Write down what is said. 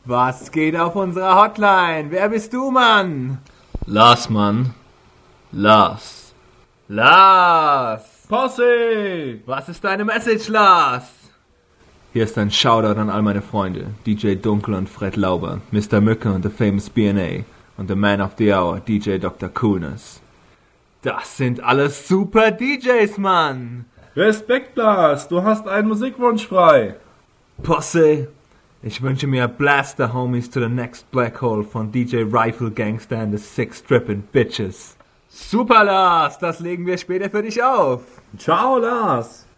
Was geht auf unserer Hotline? Wer bist du, Mann? Lars, Mann. Lars. Lars! Posse! Was ist deine Message, Lars? Hier ist ein Shoutout an all meine Freunde. DJ Dunkel und Fred Lauber, Mr. Mücke und The Famous B&A und The Man of the Hour, DJ Dr. Coolness. Das sind alles super DJs, Mann! Respekt, Lars, du hast einen Musikwunsch frei. Posse, ich wünsche mir Blast the Homies to the Next Black Hole von DJ Rifle Gangster and the Six Strippin' Bitches. Super, Lars, das legen wir später für dich auf. Ciao, Lars.